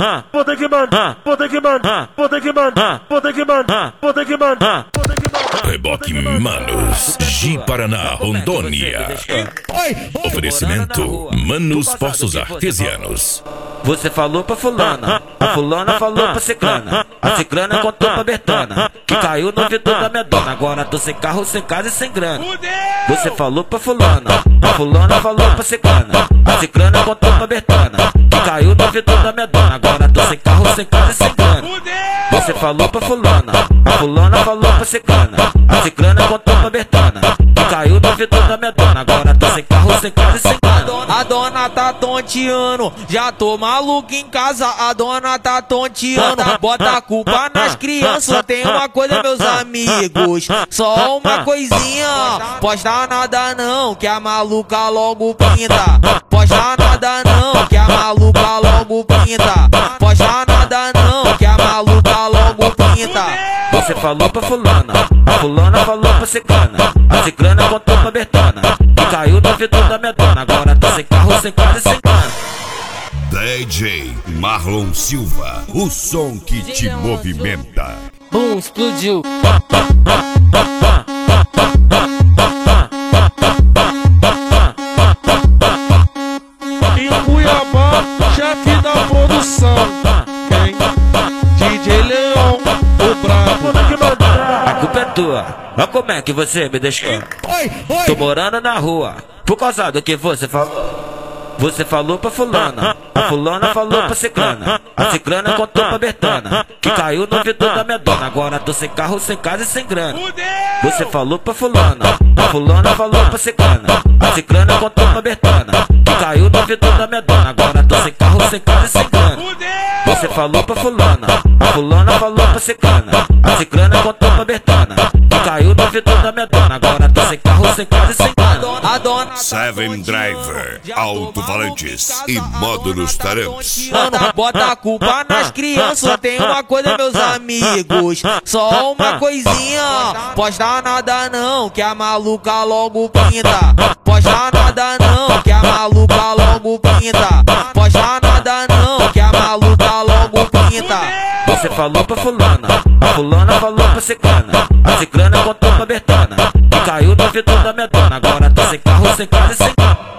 vou ter que mandar, vou ter que mandar, vou ter que mandar, vou ter que mandar, vou ter que mandar, vou ter que mandar. Reboque Manos, Ji Paraná, Rondônia. Oferecimento Manos Poços Artesianos. Você falou pra fulana, a fulana falou pra ciclana, a ciclana contou pra Bertana, que caiu no vidro da minha dona. Agora tô sem carro, sem casa e sem grana. Você falou pra fulana, a fulana falou pra ciclana, a ciclana contou pra Bertana, que caiu no vidro da minha dona. Agora tô sem carro, sem casa e sem grana. Você falou pra fulana, a fulana falou pra ciclana, a ciclana contou pra Bertana, que caiu no vidro da minha dona. Agora tô sem carro, sem casa e sem grana. A dona tá tonteando, já tô maluco em casa, a dona tá tonteando. Bota a culpa nas crianças, tem uma coisa meus amigos, só uma coisinha. Posta nada não, que a maluca logo pinta. Posta nada não, que a maluca logo pinta. Posta nada não, que a maluca logo pinta. Você falou pra fulana, a fulana falou pra ciclana, a ciclana contou pra Bertana, que caiu no vidro da minha dona. Agora tô sem carro, sem casa e sem grana. DJ Marlon Silva, o som que te movimenta. Explodiu. Em Cuiabá, chefe da produção, quem? DJ Leão, o brabo. A culpa é tua, olha como é que você me deixou. Tô morando na rua, por causa do que você falou. Você falou pra fulana, a fulana falou pra ciclana, a ciclana contou pra Bertana, que caiu no vidro da minha dona. Agora tô sem carro, sem casa e sem grana. Você falou pra fulana, a fulana falou pra ciclana, a ciclana contou pra Bertana, que caiu no vidro da minha dona. Agora tô sem carro, sem casa e sem grana. Você falou pra fulana, a fulana falou pra ciclana, a ciclana contou pra Bertana, que caiu no vidro da minha dona. Agora tô sem carro, sem casa e sem grana. A dona Seven Driver, alto-falantes e módulos taramps. bota a culpa nas crianças, tem uma coisa meus amigos, só uma coisinha. Posta nada não, que a maluca logo pinta. Posta nada não, que a maluca logo pinta. Posta nada não, que a maluca logo pinta. Você falou pra fulana, a fulana falou pra ciclana, a ciclana contou pra Bertana, que caiu no vidro da minha dona. Agora tô sem carro, sem casa e sem grana.